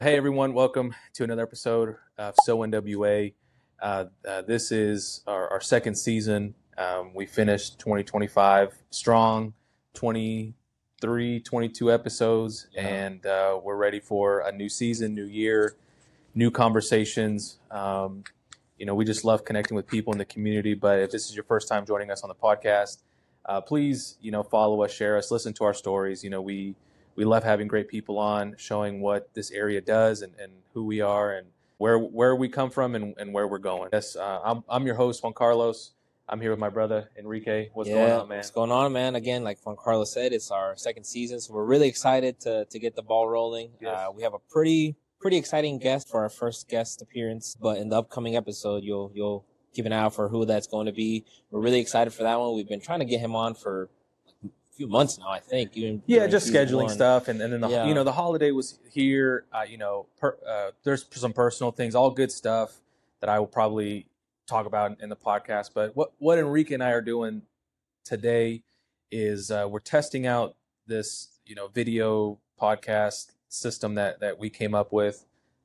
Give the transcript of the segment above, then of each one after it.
Hey everyone, welcome to another episode of So NWA. This is our second season. We finished 2025 strong, 23, 22 episodes, and we're ready for a new season, new year, new conversations. We just love connecting with people in the community. But if this is your first time joining us on the podcast, please, follow us, share us, listen to our stories. We love having great people on, showing what this area does and who we are and where we come from and where we're going. Yes, I'm your host, Juan Carlos. I'm here with my brother, Enrique. What's going on, man? What's going on, man? Again, like Juan Carlos said, it's our second season, so we're really excited to get the ball rolling. Yes. We have a pretty exciting guest for our first guest appearance, but in the upcoming episode, you'll keep an eye out for who that's going to be. We're really excited for that one. We've been trying to get him on for a few months now, I think. Just scheduling stuff, and then the holiday was here. There's some personal things, all good stuff that I will probably talk about in the podcast. But what Enrique and I are doing today is we're testing out this video podcast system that we came up with.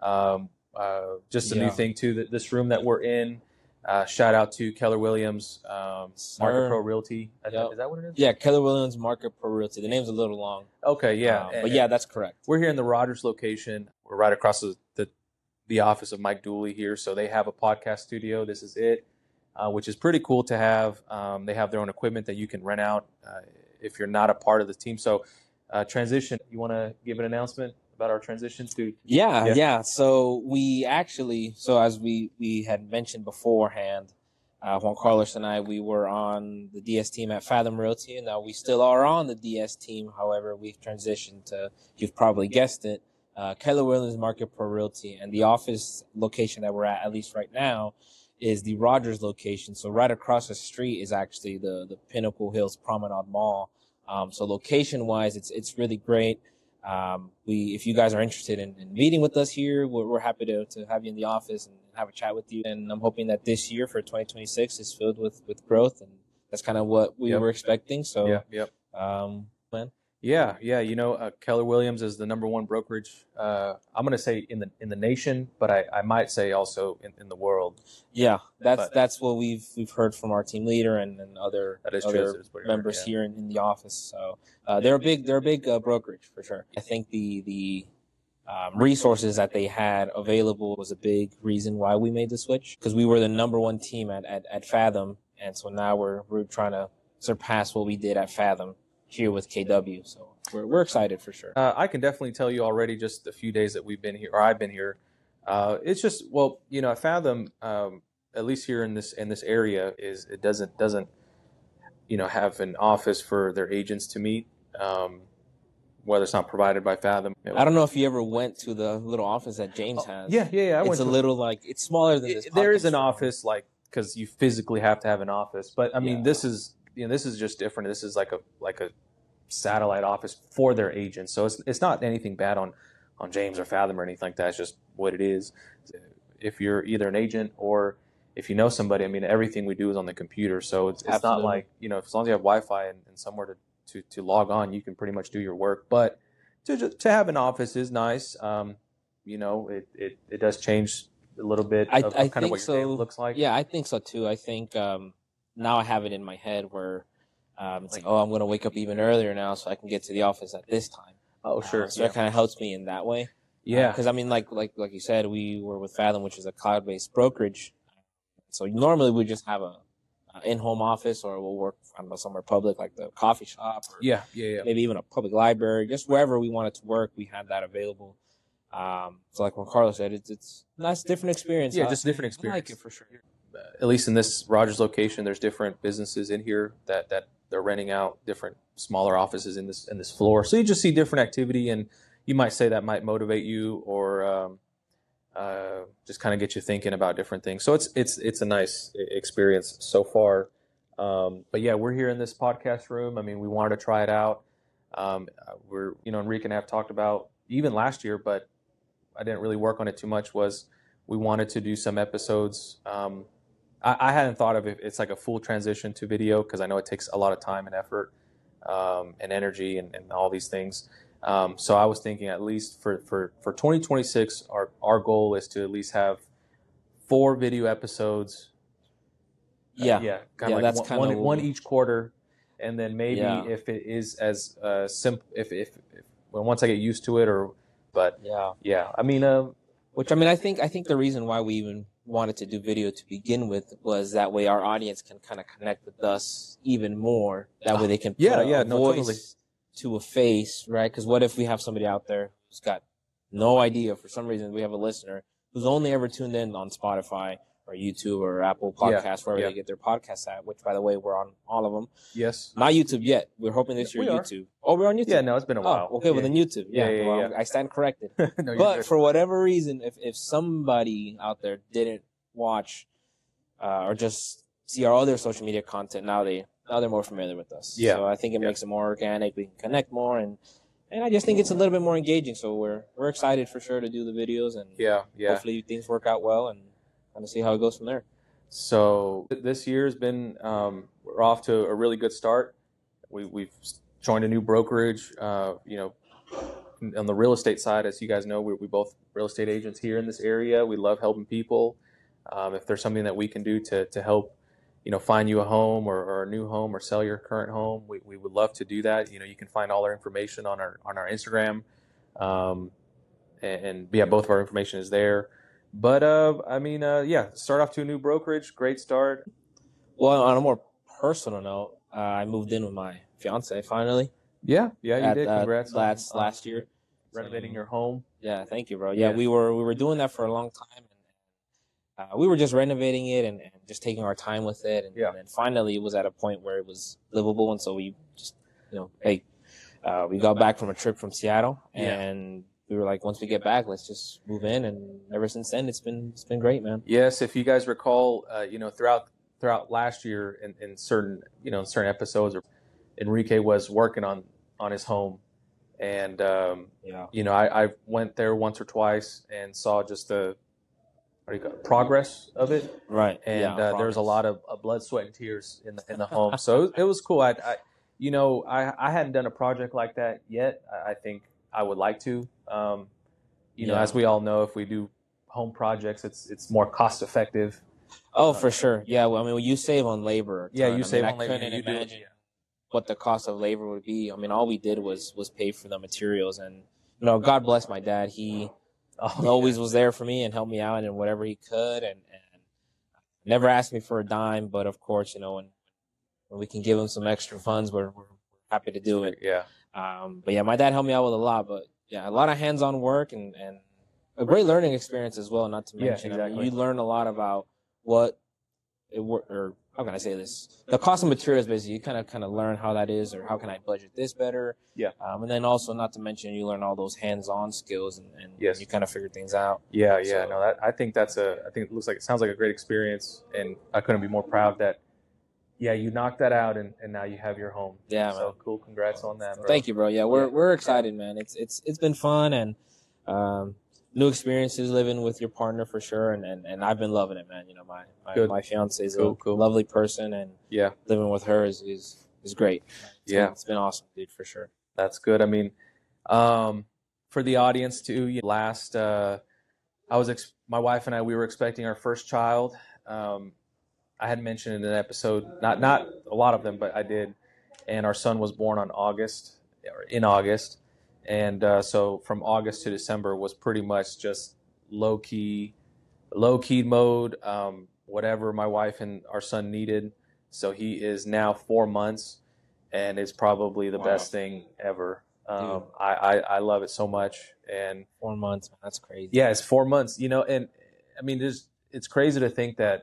Just a new thing too. This room that we're in. Shout out to Keller Williams, Market Pro Realty. Is that what it is? Yeah, Keller Williams, Market Pro Realty. The name's a little long. Okay, yeah. But yeah, that's correct. We're here in the Rogers location. We're right across the office of Mike Dooley here. So they have a podcast studio. This is it, which is pretty cool to have. They have their own equipment that you can rent out if you're not a part of the team. So transition, you want to give an announcement about our transition to? Yeah. So as we had mentioned beforehand, Juan Carlos and I, we were on the DS team at Fathom Realty, and now we still are on the DS team. However, we've transitioned to, you've probably guessed it, Keller Williams Market Pro Realty, and the office location that we're at least right now, is the Rogers location. So right across the street is actually the Pinnacle Hills Promenade Mall. So location-wise, it's really great. If you guys are interested in meeting with us here, we're happy to have you in the office and have a chat with you. And I'm hoping that this year for 2026 is filled with growth, and that's kind of what we were expecting. So, man. Yeah. Keller Williams is the number one brokerage. I'm going to say in the nation, but I might say also in the world. Yeah, that's what we've heard from our team leader and other members here in the office. So they're a big brokerage for sure. I think the resources that they had available was a big reason why we made the switch, because we were the number one team at Fathom, and so now we're trying to surpass what we did at Fathom here with KW. So we're excited for sure. I can definitely tell you already, just a few days that we've been here, or I've been here. It's just, at Fathom, at least here in this area, it doesn't have an office for their agents to meet, whether it's not provided by Fathom. I don't know if you ever went to the little office that James has. Yeah. It's a little it's smaller than this. There is an office, because you physically have to have an office, but I mean, this is just different. This is like a satellite office for their agents. So it's not anything bad on James or Fathom or anything like that. It's just what it is. If you're either an agent or if you know somebody, I mean, everything we do is on the computer. So it's not like, as long as you have Wi-Fi and somewhere to log on, you can pretty much do your work. But to have an office is nice. It does change a little bit of kind of what your day looks like. Yeah, I think so too. I think now I have it in my head where it's like, I'm going to wake up even earlier now so I can get to the office at this time. Oh, sure. So that kind of helps me in that way. Yeah. Because, I mean, like you said, we were with Fathom, which is a cloud-based brokerage. So normally we just have a in-home office, or we'll work, I don't know, somewhere public like the coffee shop. Or maybe even a public library. Just wherever we wanted to work, we had that available. So like when Carlos said, it's a nice, different experience. Yeah, just different experience. I like it for sure. At least in this Rogers location, there's different businesses in here that they're renting out different smaller offices in this floor. So you just see different activity, and you might say that might motivate you, or just kind of get you thinking about different things. So it's a nice experience so far. But yeah, we're here in this podcast room. I mean, we wanted to try it out. Enrique and I have talked about even last year, but I didn't really work on it too much. Was we wanted to do some episodes. I hadn't thought of it. It's like a full transition to video, because I know it takes a lot of time and effort and energy and all these things. So I was thinking at least for 2026, our goal is to at least have 4 video episodes. Yeah, Yeah, kind yeah, of like that's one, kind of one, one each quarter, and then maybe Yeah. if it is as simple, if well, once I get used to it, but yeah. I mean, Which, I mean, I think the reason why we even wanted to do video to begin with was that way our audience can kind of connect with us even more. That way they can put a voice to a face, right? Because what if we have somebody out there who's got no idea, for some reason we have a listener who's only ever tuned in on Spotify or YouTube or Apple Podcasts, wherever they get their podcasts at, which, by the way, we're on all of them. Yes. Not YouTube yet. We're hoping this year YouTube. Oh, we're on YouTube? Yeah, no, it's been a while. Oh, okay, well then YouTube. Yeah. I stand corrected. No, but for whatever reason, if somebody out there didn't watch or just see our other social media content, now they're more familiar with us. Yeah. So I think it makes it more organic. We can connect more, and I just think it's a little bit more engaging. So we're excited for sure to do the videos, and hopefully things work out well, and kind of see how it goes from there. So this year's been we're off to a really good start. We've joined a new brokerage. On the real estate side, as you guys know, we both real estate agents here in this area. We love helping people. If there's something that we can do to help, find you a home or a new home or sell your current home, we would love to do that. You can find all our information on our Instagram, and both of our information is there. But start off to a new brokerage. Great start. Well, on a more personal note, I moved in with my fiance finally. Yeah, you did. Congrats. Last year, renovating your home. Yeah, thank you, bro. Yeah, we were doing that for a long time, and we were just renovating it and just taking our time with it, and then finally it was at a point where it was livable, and so we just, we got back from a trip from Seattle, and we were like, once we get back, let's just move in, and ever since then, it's been great, man. Yes, if you guys recall, throughout last year in certain episodes, Enrique was working on his home, and I went there once or twice and saw just the progress of it, right? And there was a lot of blood, sweat, and tears in the home, so it was cool. I hadn't done a project like that yet. I think I would like to. As we all know, if we do home projects, it's more cost effective. Oh, for sure. Yeah. Well, I mean, you save on labor. You save on labor. I couldn't imagine what the cost of labor would be. I mean, all we did was pay for the materials, and God bless my dad. He always was there for me and helped me out in whatever he could, and never asked me for a dime. But of course, when we can give him some extra funds, we're happy to do it. Yeah. But yeah, my dad helped me out with a lot. But yeah, a lot of hands-on work and a great learning experience as well. Not to mention, exactly. I mean, you learn a lot about how can I say this? The cost of materials, basically, you kind of learn how that is, or how can I budget this better? Yeah. And then also, not to mention, you learn all those hands-on skills, and yes. you kind of figure things out. Yeah. No, I think it sounds like a great experience, and I couldn't be more proud that, you knocked that out, and now you have your home. Yeah, so man. Cool. Congrats on that, bro. Thank you, bro. Yeah, we're excited, man. It's been fun, and new experiences living with your partner for sure, and I've been loving it, man. My fiance is a lovely person, and living with her is great. It's been awesome, dude, for sure. That's good. I mean, for the audience too, last my wife and I, we were expecting our first child. I had mentioned in an episode, not a lot of them, but I did, and our son was born in August. And so from August to December was pretty much just low key mode, whatever my wife and our son needed. So he is now 4 months, and it's probably the best thing ever. I love it so much. And 4 months, man, that's crazy. Yeah, it's 4 months, and I mean, it's crazy to think that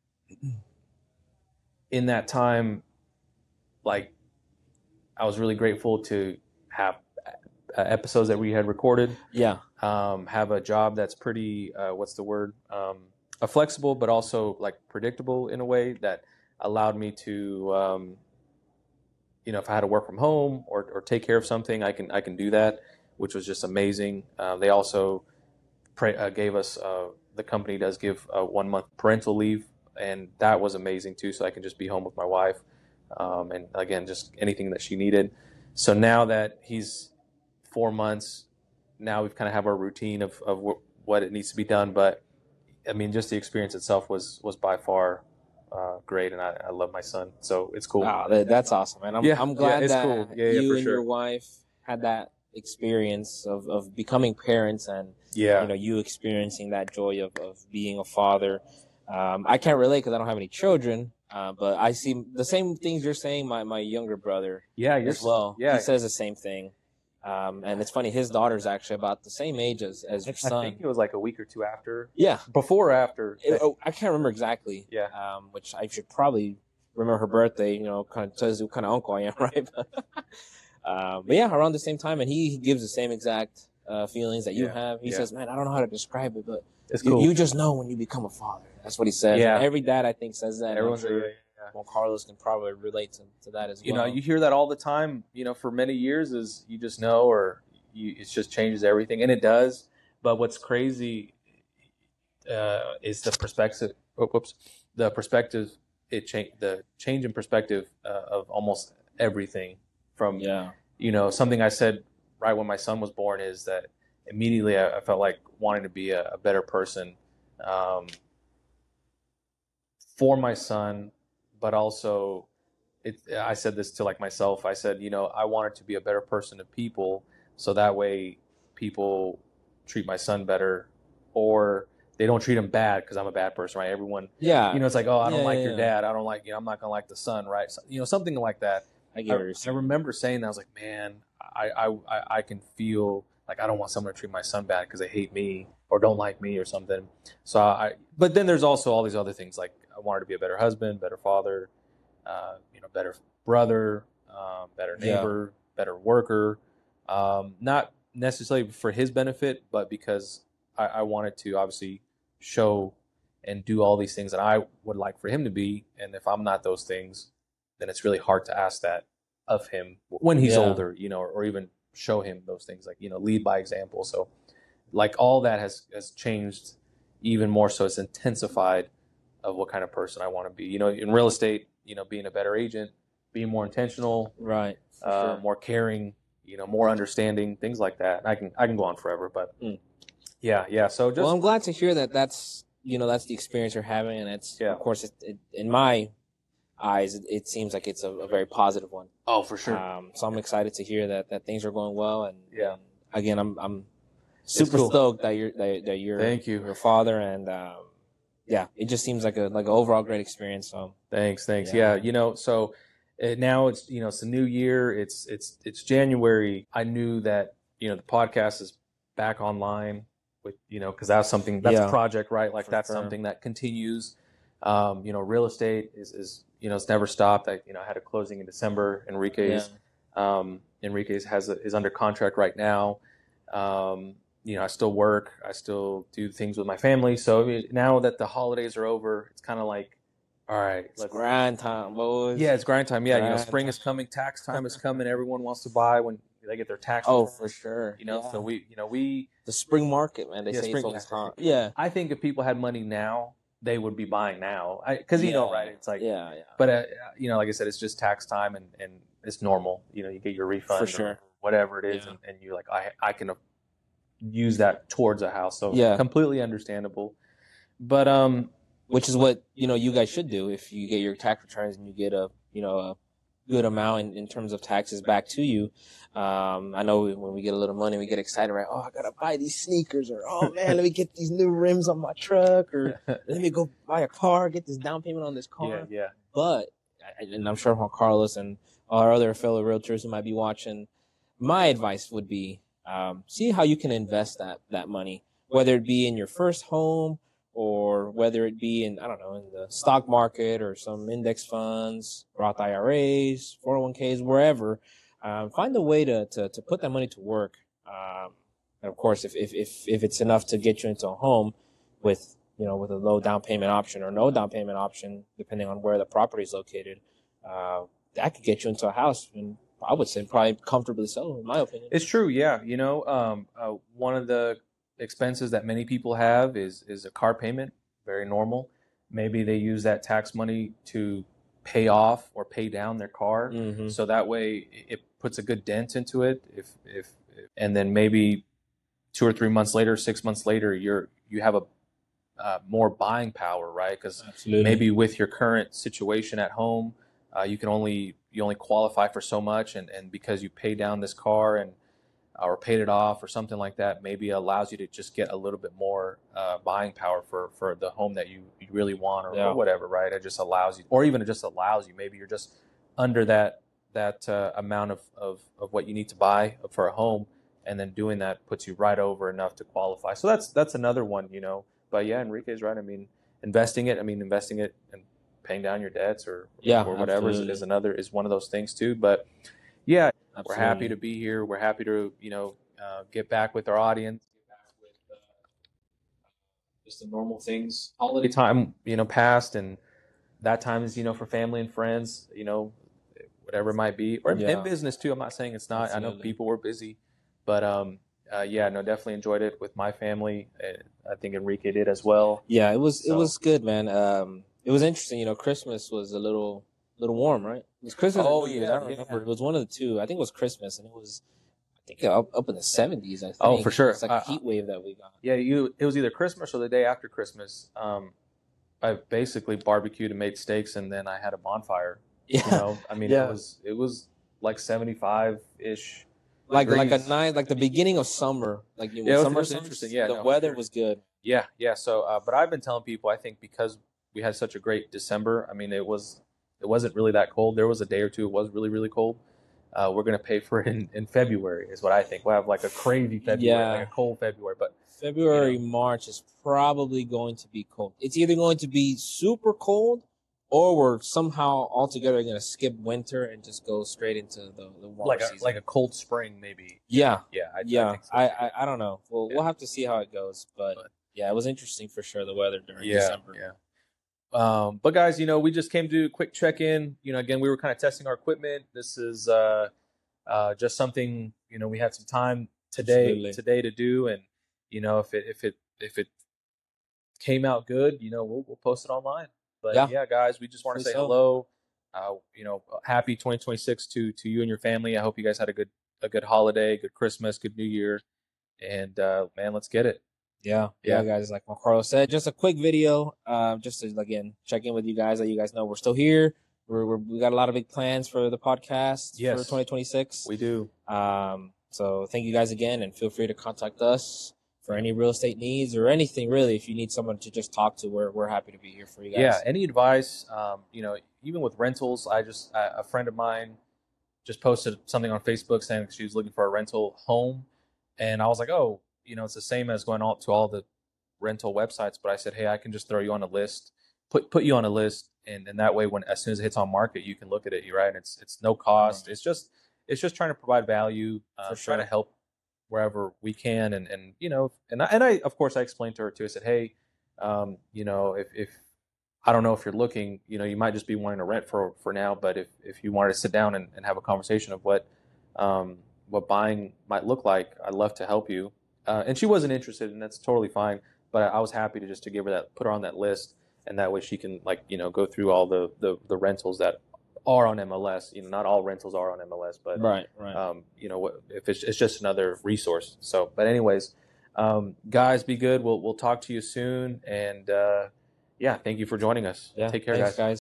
in that time, like, I was really grateful to have episodes that we had recorded. Yeah. Have a job that's pretty, flexible, but also like predictable in a way that allowed me to, if I had to work from home or take care of something, I can do that, which was just amazing. They also gave us, the company does give 1 month parental leave, and that was amazing too. So I can just be home with my wife. And again, just anything that she needed. So now that he's 4 months. Now we've kind of have our routine of what it needs to be done. But I mean, just the experience itself was by far great, and I love my son, so it's cool. Wow, that's awesome, man. I'm glad it's that cool. Yeah, you for and sure. your wife had that experience of becoming parents, and Yeah, you experiencing that joy of being a father. I can't relate because I don't have any children, but I see the same things you're saying. My younger brother, yeah, as well. Yeah, He says the same thing. And it's funny, his daughter's actually about the same age as your I son. think it was like a week or two after. Yeah, before or after. I can't remember exactly. Yeah. Which I should probably remember her birthday. Kind of tells you what kind of uncle I am, right? But yeah, around the same time, and he gives the same exact feelings that you have. He says, "Man, I don't know how to describe it, but it's cool. You just know when you become a father." That's what he says. Yeah. And every dad, I think, says that. Everyone's Juan Carlos can probably relate to that as well. You hear that all the time. For many years, is you just know, or it just changes everything, and it does. But what's crazy is the perspective. The perspective. The change in perspective of almost everything. From something I said right when my son was born is that immediately I felt like wanting to be a better person for my son, but also I said this to like myself. I said, I wanted to be a better person to people, so that way people treat my son better, or they don't treat him bad because I'm a bad person, right? Everyone, it's like, oh, I don't like your dad. I don't like, I'm not gonna like the son, right? So, something like that. I remember saying that. I was like, man, I can feel like I don't want someone to treat my son bad because they hate me or don't like me or something. So but then there's also all these other things, like I wanted to be a better husband, better father, better brother, better neighbor, better worker. Not necessarily for his benefit, but because I wanted to obviously show and do all these things that I would like for him to be. And if I'm not those things, then it's really hard to ask that of him when he's older, or even show him those things, like, lead by example. So like all that has changed even more. So it's intensified of what kind of person I want to be, in real estate, being a better agent, being more intentional, right. More caring, more understanding, things like that. I can go on forever, but yeah. So just, I'm glad to hear that that's the experience you're having. And it's, of course, in my eyes, it seems like it's a very positive one. Oh, for sure. So I'm excited to hear that things are going well. And again, I'm super cool. Stoked that you're Thank you, your father, and it just seems like an overall great experience. So thanks. Yeah. So now it's it's a new year. It's January. I knew that the podcast is back online with because that's something that's a project, right? Like that's something that continues. Real estate is it's never stopped. I had a closing in December. Enrique's is under contract right now. I still work. I still do things with my family. So now that the holidays are over, it's kind of like, all right, it's grind time, boys. Yeah, it's grind time. Yeah, spring is coming, tax time is coming. Everyone wants to buy when they get their tax returns. For sure. So we the spring market, man. They say it's always hot. Yeah, I think if people had money now, they would be buying now, because right? It's like But like I said, it's just tax time, and it's normal. You get your refund for sure, or whatever it is, and you're like, I can use that towards a house. So completely understandable. But which is what you guys should do if you get your tax returns and you get a good amount in terms of taxes back to you. I know when we get a little money, we get excited, right? Oh, I gotta buy these sneakers, or oh man, let me get these new rims on my truck, or let me go buy a car, get this down payment on this car. Yeah. But, and I'm sure Juan Carlos and our other fellow realtors who might be watching, my advice would be, see how you can invest that money, whether it be in your first home, or whether it be in, I don't know, in the stock market or some index funds, Roth IRAs, 401ks, wherever. Find a way to put that money to work. And of course, if it's enough to get you into a home with a low down payment option or no down payment option, depending on where the property is located, that could get you into a house, and I would say probably comfortably so, in my opinion. It's true. Yeah. One of the expenses that many people have is a car payment. Very normal. Maybe they use that tax money to pay off or pay down their car, so that way it puts a good dent into it. If and then maybe 2 or 3 months later, 6 months later, you have a more buying power, right? Because maybe with your current situation at home, you only qualify for so much, and because you pay down this car and or paid it off or something like that, maybe it allows you to just get a little bit more buying power for the home that you really want, or whatever, right? It just allows you, or even it just allows you. Maybe you're just under that amount of what you need to buy for a home, and then doing that puts you right over enough to qualify. So that's another one, But yeah, Enrique's right. I mean, investing it and paying down your debts or whatever is one of those things too. But yeah, we're happy to be here. We're happy to get back with our audience, get back with just the normal things. Holiday time, passed, and that time is for family and friends, whatever it might be, or in business too. I'm not saying it's not. Absolutely. I know people were busy, but definitely enjoyed it with my family. I think Enrique did as well. Yeah, it was good, man. It was interesting. Christmas was a little warm, right? It was Christmas. Oh yeah, I don't remember. It was one of the two. I think it was Christmas, and it was up in the 70s. I think. Oh, for sure. It's like a heat wave that we got. Yeah, it was either Christmas or the day after Christmas. I basically barbecued and made steaks, and then I had a bonfire. Yeah, it was like 75-ish. Like a night, like the beginning of summer. Like summer was interesting. Yeah, the weather was good. Yeah. So, but I've been telling people, I think because we had such a great December. I mean, it wasn't really that cold. There was a day or two it was really, really cold. We're gonna pay for it in February, is what I think. We'll have like a crazy February, like a cold February. But February, March is probably going to be cold. It's either going to be super cold, or we're somehow altogether going to skip winter and just go straight into the warm season. Like a cold spring, maybe. Yeah. I think so. I don't know. We'll have to see how it goes. But yeah, it was interesting for sure, the weather during December. Yeah. But guys, we just came to do a quick check-in. Again, we were kind of testing our equipment. This is just something, we had some time today to do. And, if it came out good, we'll post it online. But yeah, guys, we just want to say hello. Happy 2026 to you and your family. I hope you guys had a good holiday, good Christmas, good New Year, and man, let's get it. Yeah, guys. Like Juan Carlos said, just a quick video, just to again check in with you guys, let you guys know we're still here. We got a lot of big plans for the podcast for 2026. We do. So thank you guys again, and feel free to contact us for any real estate needs or anything really. If you need someone to just talk to, we're happy to be here for you guys. Yeah, any advice, even with rentals, a friend of mine just posted something on Facebook saying she was looking for a rental home. And I was like, oh, it's the same as going to all the rental websites. But I said, hey, I can just throw you on a list, put you on a list. And that way, as soon as it hits on market, you can look at it, right? And it's no cost. Right. It's just trying to provide value, trying to help wherever we can, and I of course I explained to her too. I said, hey, if I don't know if you're looking, you might just be wanting to rent for now, but if you wanted to sit down and have a conversation of what buying might look like, I'd love to help you. And she wasn't interested, and that's totally fine. But I was happy to give her put her on that list, and that way she can go through all the rentals that are on MLS. Not all rentals are on MLS, but right. If it's just another resource. So, but anyways, guys, be good. We'll talk to you soon, and thank you for joining us. Yeah, take care, thanks, guys.